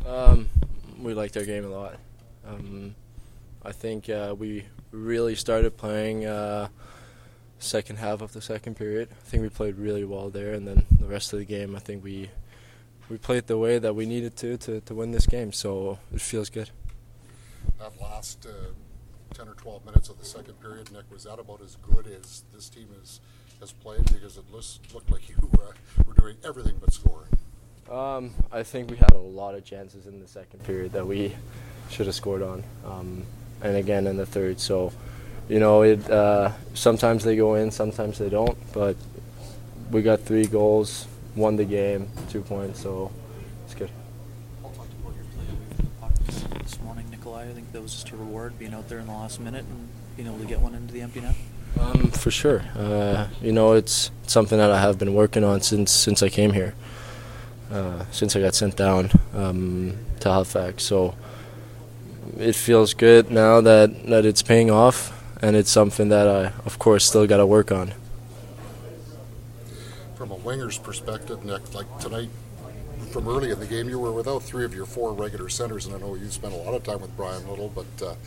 Um, we liked our game a lot. I think we really started playing second half of the second period. I think we played really well there, and then the rest of the game, I think we played the way that we needed to win this game. So it feels good. That last 10 or 12 minutes of the second period, Nick, was that about as good as this team has played? Because it looked like you were doing everything but scoring. I think we had a lot of chances in the second period that we should have scored on, and again in the third. So, sometimes they go in, sometimes they don't. But we got 3 goals, won the game, 2 points, so it's good. I'll talk about your play away from the puck this morning, Nikolai. I think that was just a reward, being out there in the last minute and being able to get one into the empty net. For sure. It's something that I have been working on since I came here. Since I got sent down to Halifax. So it feels good now that it's paying off, and it's something that I, of course, still got to work on. From a winger's perspective, Nick, like tonight, from early in the game, you were without 3 of your 4 regular centers, and I know you spent a lot of time with Brian Little, but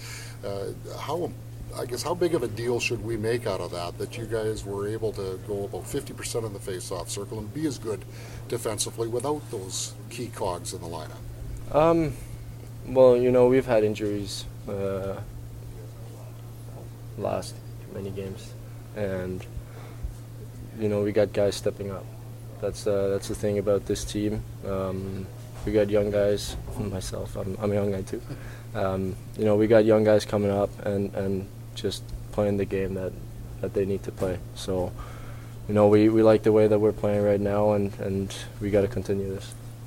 how big of a deal should we make out of that you guys were able to go about 50% in the face-off circle and be as good defensively without those key cogs in the lineup? Well, we've had injuries last many games, and we got guys stepping up. That's the thing about this team. We got young guys. Myself, I'm a young guy too. We got young guys coming up and just playing the game that they need to play. So, we like the way that we're playing right now, and we got to continue this.